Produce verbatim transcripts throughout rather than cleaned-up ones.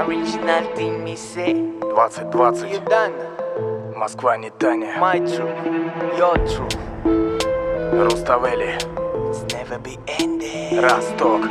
Original Team Mise двадцать двадцать. You done. Москва не Таня. My truth, your truth. Руставели. It's never be ending. Росток.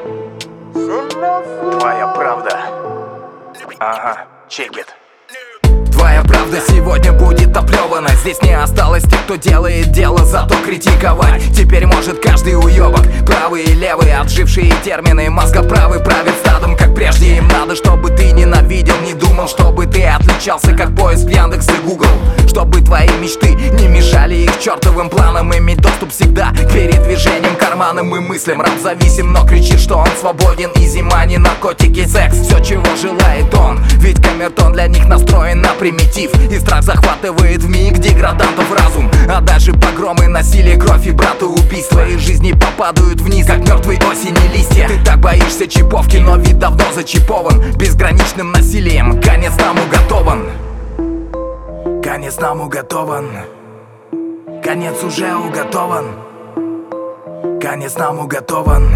Твоя правда. Ага, check it. Твоя правда сегодня будет оплевана. Здесь не осталось тех, кто делает дело, зато критиковать теперь может каждый уебок. Правые и левые, отжившие термины. Мозгоправы правит стадом, как прежде. Им надо, чтобы ты ненавидел, не думал, чтобы ты отличался, как поиск в Яндекс и Google. Чтобы твои мечты не мешали их чертовым планам. Иметь доступ всегда к передвижениям, карманам и мыслям. Раб зависим, но кричит, что он свободен. И зима, не наркотики, секс, все, чего желает он. Ведь камертон для них настроен на примитив. И страх захватывает вмиг деградантов разум. А даже погромы, насилие, кровь и братоубийства из жизни попадают вниз, как мертвые осени листья. Ты так боишься чиповки, но вид давно зачипован безграничным насилием. Конец нам уготован. Конец нам уготован. Конец уже уготован. Конец нам уготован.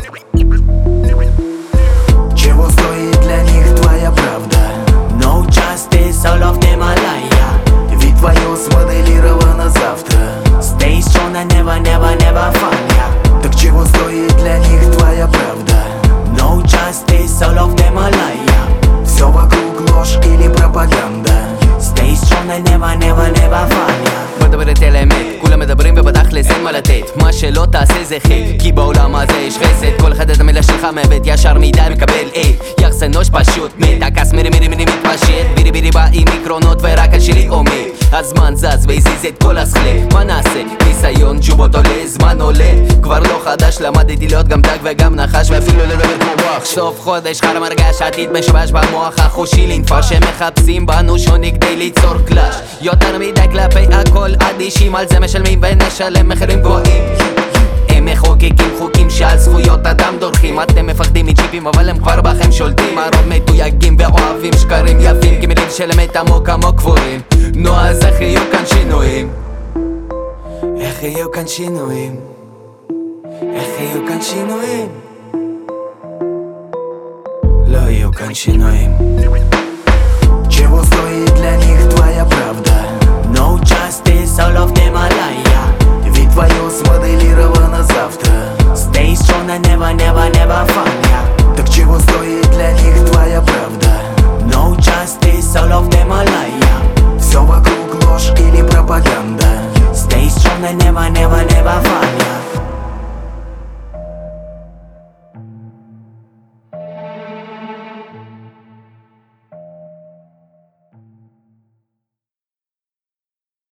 Чего стоит для них твоя правда? No justice, all of them a liar. Ведь твое смоделировано завтра. Stay strong and never, never, never fall, yeah. Так чего стоит для них твоя правда? No justice, all of them a liar. Все вокруг ложь или пропаганда. Stay strong and never, never, never fall, yeah. בוא נדבר את האמת, כולם מדברים ובתכלס אין מה לתת. מה שלא תעשה זה חטא, כי בעולם הזה יש חסד. כל אחד את המילה שלך מאבד ישר מדי מקבל אי יחס אנוש פשוט מת, הכעס מירי מירי מירי מתפשט. בירי בירי בא עם עקרונות ורק על שלי עומד. הזמן זז והזיז את כל הסכלה. מה נעשה? ניסיון ג'ובות עולה, זמן עולה. כבר לא חדש, למדתי להיות גם דג וגם נחש ואפילו לדבר כמו רוח. סוף חודש חר מרגש, עתיד משבש במוח החושי לנפש שמחפשים בנו שוני כדי ליצור קלאש. יותר מדי כלפי הכל אדישים, על זה משלמים ונשלם מחירים גבוהים. הם מחוקקים חוקים שעל זכויות אדם דורכים. אתם מפחדים מצ'יפים אבל הם כבר בכם שולטים. הרוב מתויגים ואוהבים שקרים יפים, כי מילים שלמת עמוק עמוק קבורים. נו אז איך יהיו כאן שינויים? איך יהיו כאן שינויים? איך יהיו כאן שינויים? לא יהיו כאן שינויים. Чего стоит для них твоя правда? No justice, all of them a liar. Ведь твое смоделировано завтра. Stay strong and never, never, never fall, yeah. Так чего стоит